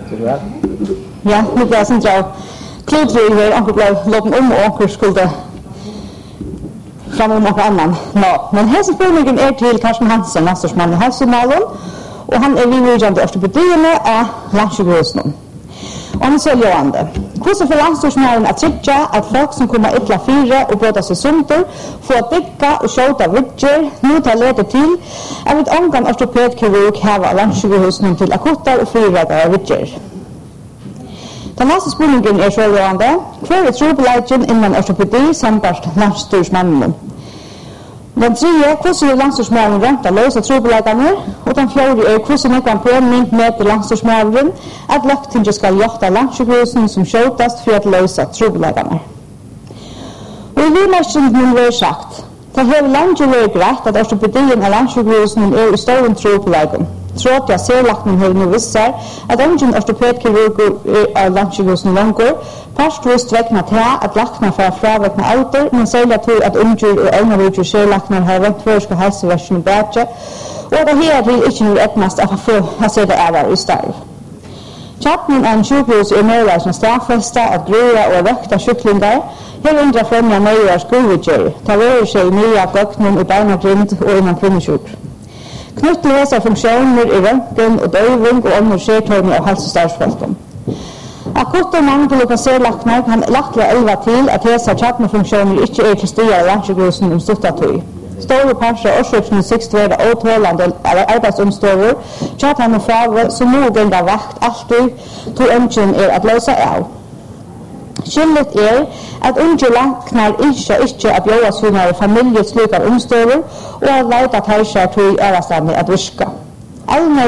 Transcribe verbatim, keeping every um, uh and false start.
Ja, nu blir jag sen jag klodrig över onkel blev låten om och onkel skulle fram om någon annan. Ja, men här så förmodligen är till Karsten Hansen, landstorgsman i Hälsomalen, och han är vidare efter bedrivande av landsjukhusen. Och han säger Johan, hvordan får landstorgsmannen att trycka att folk som kommer ytla fyra och båda sig sunder får att bygga och skjuta vidger, nu tar leder till att ett omgång ortopedkirurg häva landsjukhusen till akuttar och fyra vidger. Den nästa spurningen är följande. Hver er trobeleidjen innan ortopedi sambart landstorgsmannen? Den tredje, hvordan er landstorgsmannen rent å løse trobeleidene? Og den fjerde er hvordan er penning med landstorgsmannen at løgtinget skal gjøre landsjukhusen som skjøtast for å løse trobeleidene. Og i vidmerkningen vil sagt, det har lenge vært greit at ortopedien av landsjukhusen er i større trobeleiden. Tråd jag ser lagt har nu visar att ingen ortopedkirurg är landsjukhusen långår. Först visst väckna till att lackna för att fraväckna åter, men sälja till att undjur och ögonvidjur ser lackna har vänt för ska hälsoversen och bättre. Och det här är inte nu äcknast att få att se det är i starv. Chatten av en sjukhus är möjliga som straffästa att gröja och väkta kycklingar. Här undrar främja möjliga skolvidjur. Ta rör sig nya göknen i beinagrind och innan kvinnosjuk. Knutt till dessa funktioner i röntgen och döving och andra skärtormer av hälsostarvsfälten. Akutt och mangel och passerlacknar kan lackla elva till att dessa chattmefunktioner inte är till styra i landsjukhusen om stuttatøy. Stora parter av årsøkene sikst være åthållande arbeidsomstøver, chatten og fagre som nå gjengar vakt alltid til ønsken er at løse av. Skyldet er at unge lacknar ikke ikke at bjøa sine familie slik av omstøver og at leita teisjer til ærastande at virka.